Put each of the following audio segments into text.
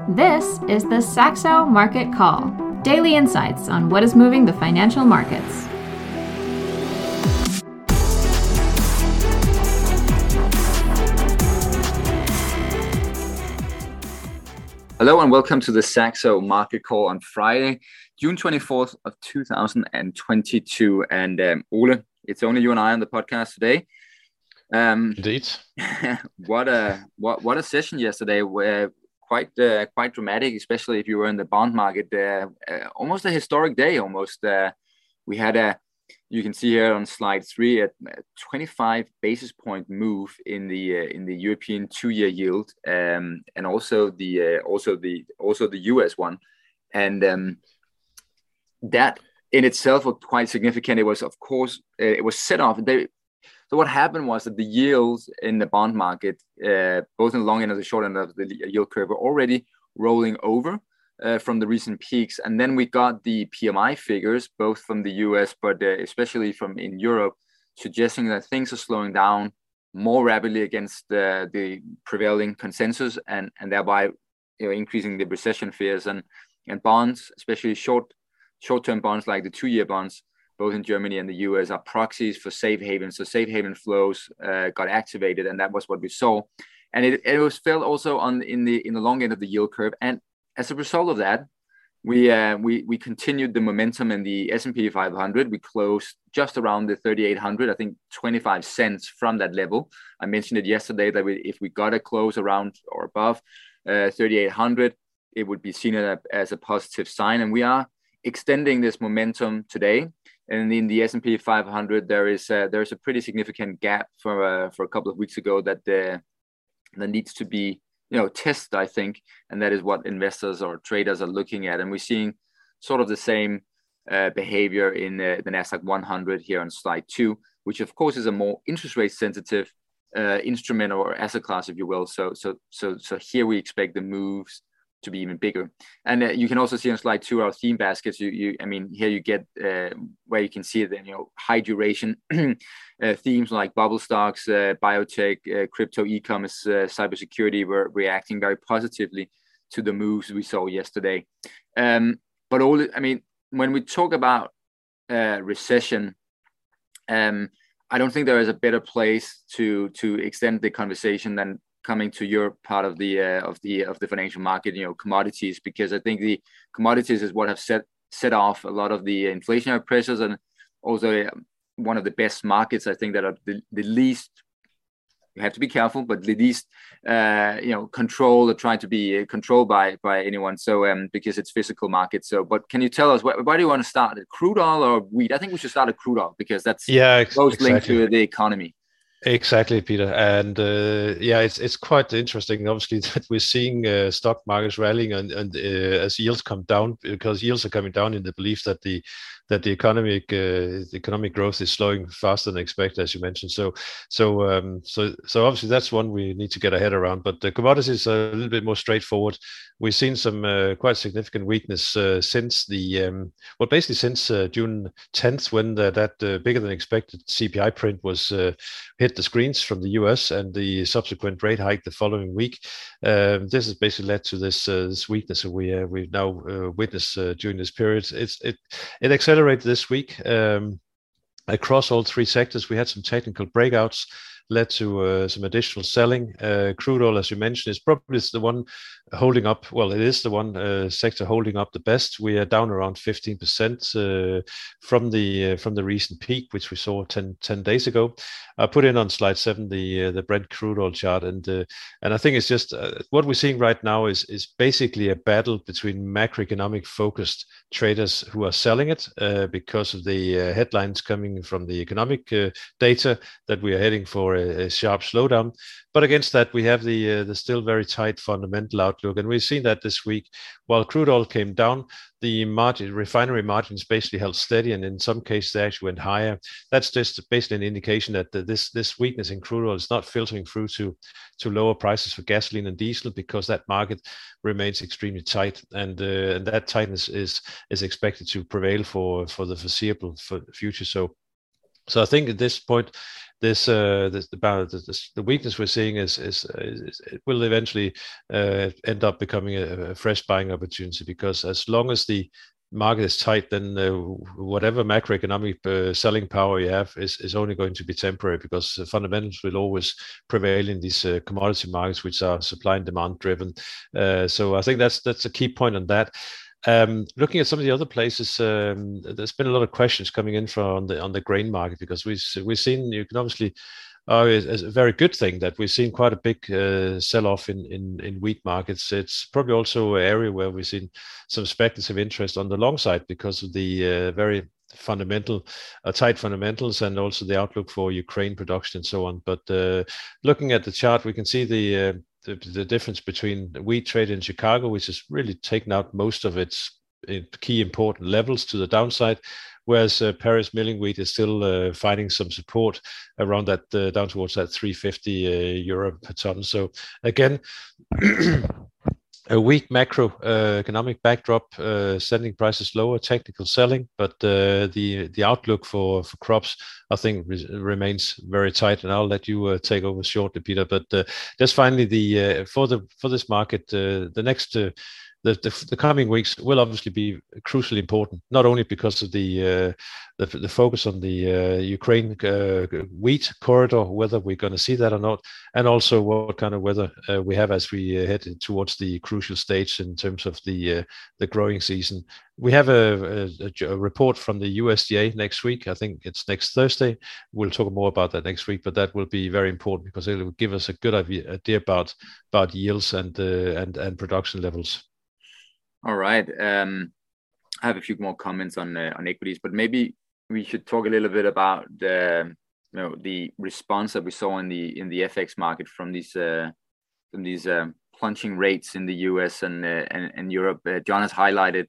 This is the Saxo Market Call, daily insights on what is moving the financial markets. Hello and welcome to the Saxo Market Call on Friday, June 24th of 2022. And Ole, it's only you and I on the podcast today. Indeed. What a session yesterday. Quite dramatic, especially if you were in the bond market. Almost a historic day. We had you can see here on slide 3 a 25 basis point move in the European 2-year yield, and also the US one, and that in itself was quite significant. It was, of course, it was set off. So what happened was that the yields in the bond market, both in the long end and the short end of the yield curve, were already rolling over from the recent peaks. And then we got the PMI figures, both from the US, but especially from in Europe, suggesting that things are slowing down more rapidly against the prevailing consensus, and thereby increasing the recession fears. And bonds, especially short-term bonds like the 2-year bonds, both in Germany and the US, are proxies for safe haven. So safe haven flows got activated, and that was what we saw. And it was felt also in the long end of the yield curve. And as a result of that, we continued the momentum in the S&P 500. We closed just around the 3,800, I think 25 cents from that level. I mentioned it yesterday that if we got a close around or above 3,800, it would be seen as a positive sign. And we are extending this momentum today. And in the S&P 500, there is a pretty significant gap for a couple of weeks ago that needs to be tested, I think, and that is what investors or traders are looking at. And we're seeing sort of the same behavior in the Nasdaq 100 here on slide 2, which of course is a more interest rate sensitive instrument or asset class, if you will. So here we expect the moves to be even bigger. And you can also see on slide 2 our theme baskets. Here you get where you can see it, high duration themes like bubble stocks, biotech, crypto, e-commerce, cybersecurity were reacting very positively to the moves we saw yesterday. But when we talk about recession, I don't think there is a better place to extend the conversation than coming to your part of the financial market, commodities, because I think the commodities is what have set off a lot of the inflationary pressures, and also one of the best markets, I think, that are the least, you have to be careful, but the least controlled or trying to be controlled by anyone. So because it's physical market. So, but can you tell us why do you want to start at crude oil or wheat? I think we should start at crude oil because that's most linked to the economy. Exactly, Peter. And it's quite interesting, obviously, that we're seeing stock markets rallying and as yields come down, because yields are coming down in the belief that the economic growth is slowing faster than expected, as you mentioned. So obviously that's one we need to get our head around. But the commodities are a little bit more straightforward. We've seen some quite significant weakness since June 10th, when that bigger than expected CPI print was hit the screens from the US, and the subsequent rate hike the following week. This has basically led to this weakness that we've now witnessed during this period. It accelerated this week across all 3 sectors. We had some technical breakouts, led to some additional selling. Crude oil, as you mentioned, is probably the one holding up. Well, it is the one sector holding up the best. We are down around 15% from the recent peak, which we saw 10 days ago. I put in on slide 7 the Brent crude oil chart, and I think it's just what we're seeing right now is basically a battle between macroeconomic focused traders who are selling it because of the headlines coming from the economic data that we are heading for a sharp slowdown. But against that, we have the still very tight fundamental outlook, and we've seen that this week. While crude oil came down, the refinery margins basically held steady, and in some cases they actually went higher. That's just basically an indication that this weakness in crude oil is not filtering through to lower prices for gasoline and diesel, because that market remains extremely tight, and that tightness is expected to prevail for the foreseeable future. So I think at this point, the weakness we're seeing is it will eventually end up becoming a fresh buying opportunity, because as long as the market is tight, then whatever macroeconomic selling power you have is only going to be temporary, because fundamentals will always prevail in these commodity markets, which are supply and demand driven. So I think that's a key point on that. Looking at some of the other places, there's been a lot of questions coming in on the grain market, because we've seen, you can obviously it's a very good thing that we've seen quite a big sell-off in wheat markets. It's probably also an area where we've seen some speculative interest on the long side because of the very tight fundamentals, and also the outlook for Ukraine production and so on. But looking at the chart, we can see the difference between wheat trade in Chicago, which has really taken out most of its key important levels to the downside, whereas Paris milling wheat is still finding some support around that, down towards that 350 euro per ton. So again, a weak macro economic backdrop, sending prices lower, technical selling, but the outlook for crops, I think, remains very tight. And I'll let you take over shortly, Peter. But just finally, for this market, the next. The coming weeks will obviously be crucially important, not only because of the focus on the Ukraine wheat corridor, whether we're going to see that or not, and also what kind of weather we have as we head towards the crucial stage in terms of the growing season. We have a report from the USDA next week. I think it's next Thursday. We'll talk more about that next week, but that will be very important because it will give us a good idea about yields and production levels. All right. I have a few more comments on equities, but maybe we should talk a little bit about the response that we saw in the FX market from these plunging rates in the US and Europe. John has highlighted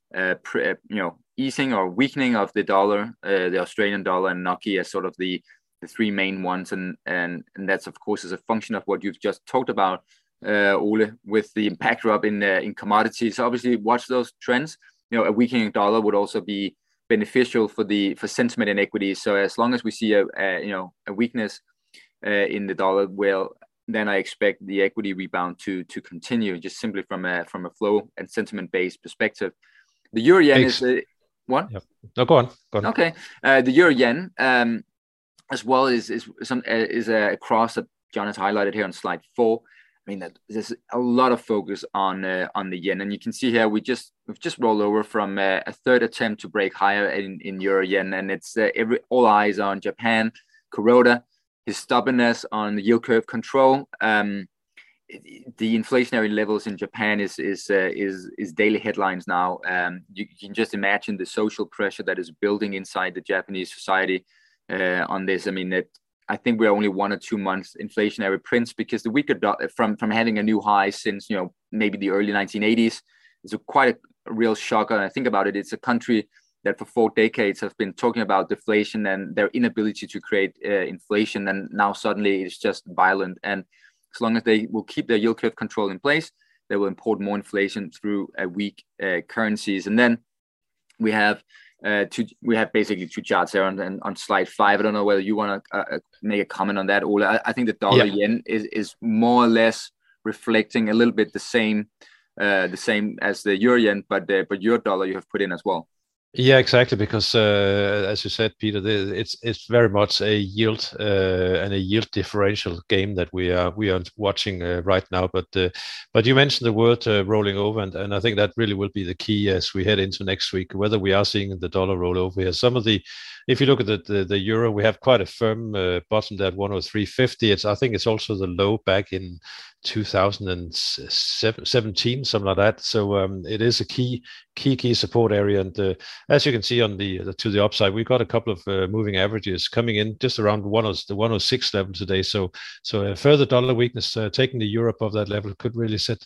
easing or weakening of the dollar, the Australian dollar, and NOK as sort of the three main ones, and that's of course as a function of what you've just talked about, Ole, with the backdrop in commodities. Obviously, watch those trends. A weakening dollar would also be beneficial for sentiment in equities. So as long as we see a weakness in the dollar, well, then I expect the equity rebound to continue, just simply from a flow and sentiment based perspective. The euro yen is what? Yep. No, go on. Okay, the euro yen as well is a cross that John has highlighted here on slide 4. I mean, that there's a lot of focus on the yen, and you can see here we've just rolled over from a third attempt to break higher in euro yen, and it's all eyes on Japan, Kuroda, his stubbornness on the yield curve control. The inflationary levels in Japan is daily headlines now. You can just imagine the social pressure that is building inside the Japanese society on this. I mean, I think we're only 1 or 2 months inflationary prints, because the weaker from having a new high since maybe the early 1980s is quite a real shock. And I think about it, it's a country that for 4 decades have been talking about deflation and their inability to create inflation, and now suddenly it's just violent. And as long as they will keep their yield curve control in place, they will import more inflation through weak currencies. And then we have basically 2 charts there on slide 5. I don't know whether you want to make a comment on that, Ole. I think the dollar yen is more or less reflecting a little bit the same as the euro yen, but your dollar you have put in as well. Yeah, exactly. Because as you said, Peter, it's very much a yield and a yield differential game that we are watching right now. But you mentioned the word rolling over, and I think that really will be the key as we head into next week, whether we are seeing the dollar roll over here. If you look at the euro, we have quite a firm bottom at 103.50. I think it's also the low back in 2017, something like that. So it is a key support area, and as you can see on to the upside, we've got a couple of moving averages coming in just around the 106 level today. So a further dollar weakness taking the euro above that level could really set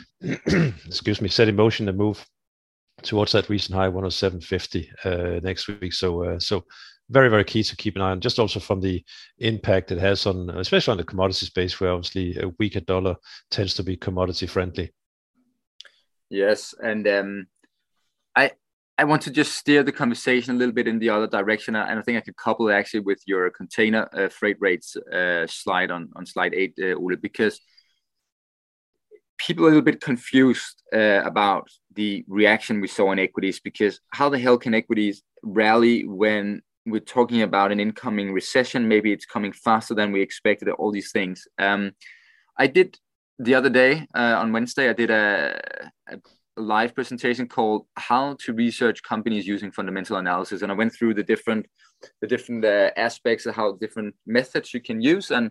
in motion a move towards that recent high 107.50 next week. So very, very key to keep an eye on, just also from the impact it has on, especially on the commodity space, where obviously a weaker dollar tends to be commodity friendly. Yes, and I want to just steer the conversation a little bit in the other direction, and I think I could couple it actually with your container freight rates slide on slide 8, Ole, because people are a little bit confused about the reaction we saw in equities, because how the hell can equities rally when we're talking about an incoming recession? Maybe it's coming faster than we expected, all these things. I did the other day on Wednesday, I did a live presentation called How to Research Companies Using Fundamental Analysis. And I went through the different aspects of how different methods you can use. And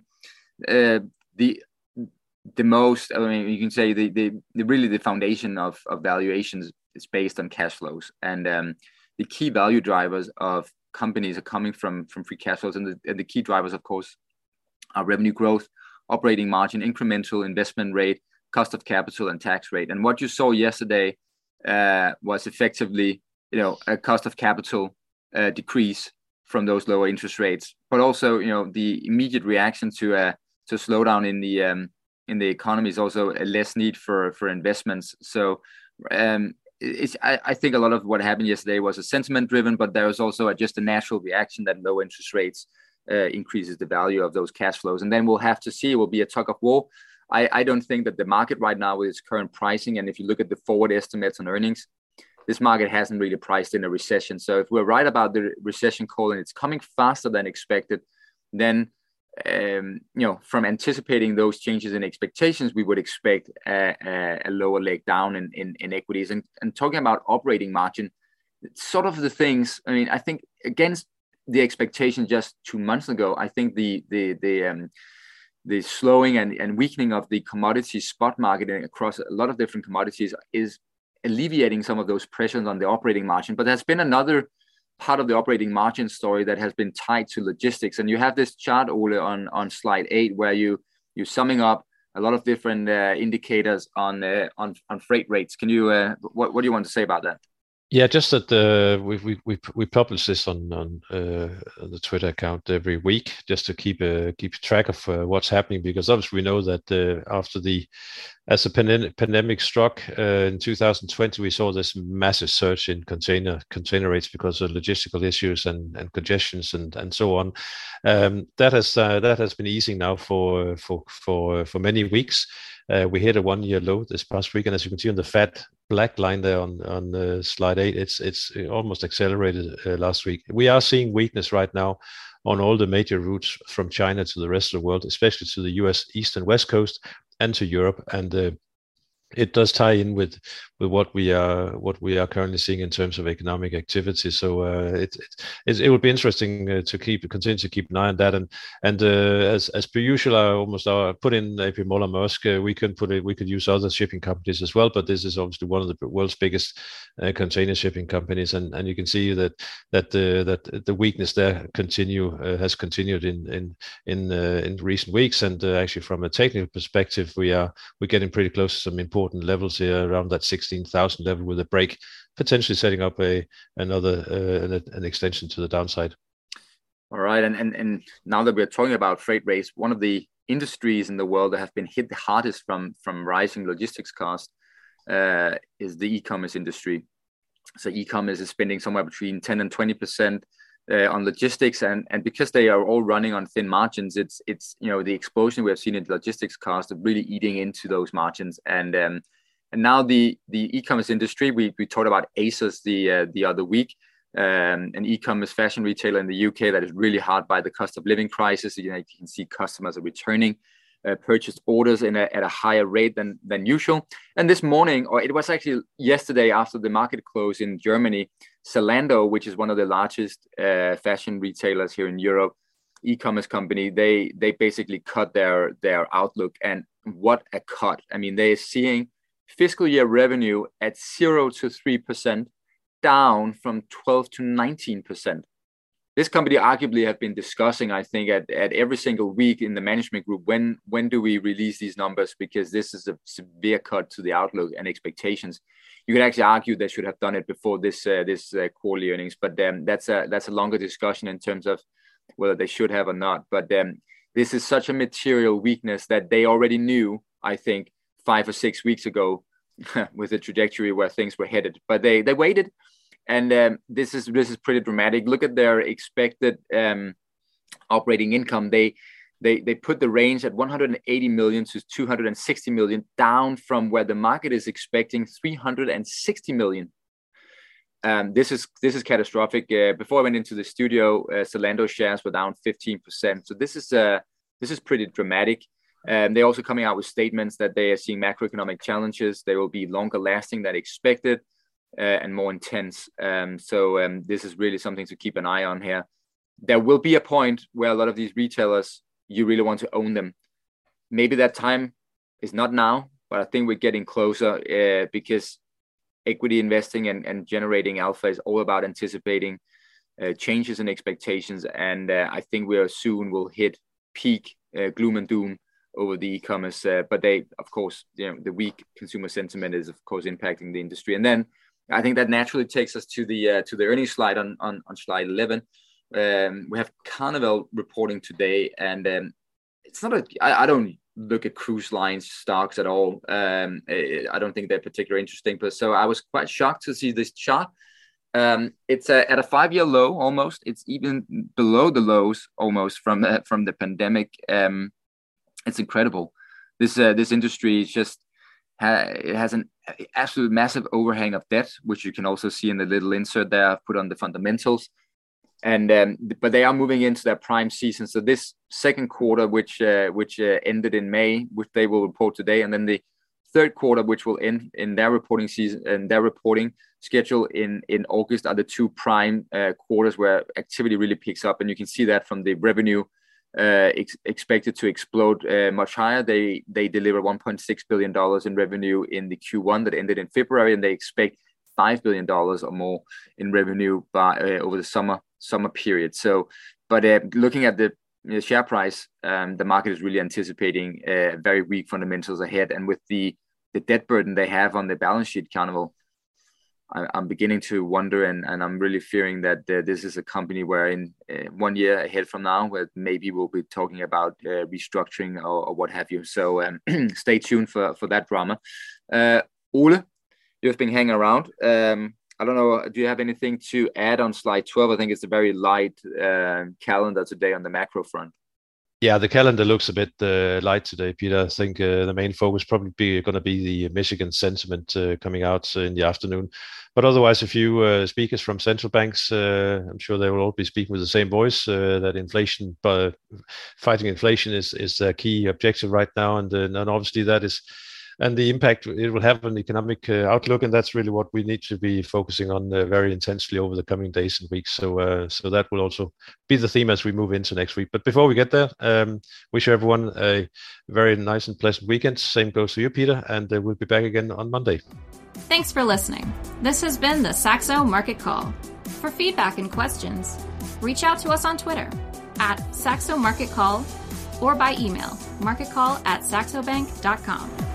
the most, I mean, you can say the really the foundation of valuations is based on cash flows. And the key value drivers of companies are coming from free cash flows. And the key drivers, of course, are revenue growth, operating margin, incremental investment rate, cost of capital, and tax rate. And what you saw yesterday was effectively, a cost of capital decrease from those lower interest rates, but also, the immediate reaction to a slowdown in the economy is also a less need for investments. So I think a lot of what happened yesterday was a sentiment driven, but there was also just a natural reaction that low interest rates increases the value of those cash flows. And then we'll have to see, it will be a tug of war. I don't think that the market right now with its current pricing, and if you look at the forward estimates on earnings, this market hasn't really priced in a recession. So if we're right about the recession call and it's coming faster than expected, then from anticipating those changes in expectations, we would expect a lower leg down in equities. And talking about operating margin, sort of the things, I mean, I think against the expectation just 2 months ago, I think the slowing and weakening of the commodity spot market across a lot of different commodities is alleviating some of those pressures on the operating margin. But there's been another part of the operating margin story that has been tied to logistics. And you have this chart, Ole, on slide 8, where you're summing up a lot of different indicators on freight rates. Can you what do you want to say about that? Yeah, just that we publish this on the Twitter account every week, just to keep track of what's happening, because obviously we know that as the pandemic struck in 2020, we saw this massive surge in container rates because of logistical issues and congestions and so on. That has been easing now for many weeks. We hit a 1-year low this past week, and as you can see on the fat black line there on slide 8, it's almost accelerated last week. We are seeing weakness right now on all the major routes from China to the rest of the world, especially to the US East and West Coast and to Europe. And it does tie in with what we are currently seeing in terms of economic activity. So it would be interesting to continue to keep an eye on that. And as per usual, I almost put in AP Moller Maersk. We could use other shipping companies as well, but this is obviously one of the world's biggest container shipping companies, and you can see that the weakness there has continued in recent weeks. And actually, from a technical perspective, we're getting pretty close to some important levels here around that 16,000 level, with a break potentially setting up an extension to the downside. All right, and now that we're talking about freight rates, one of the industries in the world that have been hit the hardest from rising logistics costs is the e-commerce industry. So e-commerce is spending somewhere between 10 and 20% on logistics, and because they are all running on thin margins, it's the explosion we have seen in logistics costs are really eating into those margins. And now the e-commerce industry, we talked about ASOS the other week, an e-commerce fashion retailer in the UK that is really hard by the cost of living crisis. You can see customers are returning purchased orders at a higher rate than usual. And this morning, or it was actually yesterday after the market close in Germany, Zalando, which is one of the largest fashion retailers here in Europe, e-commerce company, they basically cut their outlook. And what a cut. I mean, they're seeing fiscal year revenue at 0 to 3%, down from 12 to 19%. This company arguably have been discussing, I think, at every single week in the management group, when do we release these numbers? Because this is a severe cut to the outlook and expectations. You could actually argue they should have done it before this quarterly earnings, but that's a longer discussion in terms of whether they should have or not. But this is such a material weakness that they already knew, I think, 5 or 6 weeks ago with the trajectory where things were headed. But they waited. And this is pretty dramatic. Look at their expected operating income. They put the range at 180 million to 260 million, down from where the market is expecting 360 million. This is catastrophic. Before I went into the studio, Zalando shares were down 15%. So this is pretty dramatic. They're also coming out with statements that they are seeing macroeconomic challenges. They will be longer lasting than expected and more intense. So this is really something to keep an eye on here. There will be a point where a lot of these retailers, you really want to own them. Maybe that time is not now, but I think we're getting closer because equity investing and generating alpha is all about anticipating changes in expectations. And I think we soon will hit peak gloom and doom over the e-commerce. But they, of course, the weak consumer sentiment is, of course, impacting the industry. And then I think that naturally takes us to the earnings slide on slide 11. We have Carnival reporting today, and it's not I don't look at cruise lines stocks at all. I don't think they're particularly interesting, but so I was quite shocked to see this chart. It's at a 5-year low almost. It's even below the lows almost from the pandemic. It's incredible. This industry is just it has an absolute massive overhang of debt, which you can also see in the little insert there I've put on the fundamentals. And but they are moving into their prime season. So this second quarter, which ended in May, which they will report today, and then the third quarter, which will end in their reporting season and their reporting schedule in August, are the two prime quarters where activity really picks up. And you can see that from the revenue expected to explode much higher. They deliver $1.6 billion in revenue in the Q1 that ended in February, and they expect $5 billion or more in revenue by over the summer period. So, but looking at the share price, the market is really anticipating very weak fundamentals ahead. And with the debt burden they have on the balance sheet, Carnival, I'm beginning to wonder, and I'm really fearing that this is a company where in 1 year ahead from now, where maybe we'll be talking about restructuring or what have you. So stay tuned for that drama. Ole, you've been hanging around. I don't know, do you have anything to add on slide 12? I think it's a very light calendar today on the macro front. Yeah, the calendar looks a bit light today, Peter. I think the main focus probably going to be the Michigan sentiment coming out in the afternoon. But otherwise, a few speakers from central banks, I'm sure they will all be speaking with the same voice, that inflation, but fighting inflation is their key objective right now. And obviously that is, and the impact it will have on the economic outlook, and that's really what we need to be focusing on very intensely over the coming days and weeks. So that will also be the theme as we move into next week. But before we get there, wish everyone a very nice and pleasant weekend. Same goes to you, Peter, and we'll be back again on Monday. Thanks for listening. This has been the Saxo Market Call. For feedback and questions, reach out to us on Twitter @Saxo Market Call or by email marketcall@saxobank.com.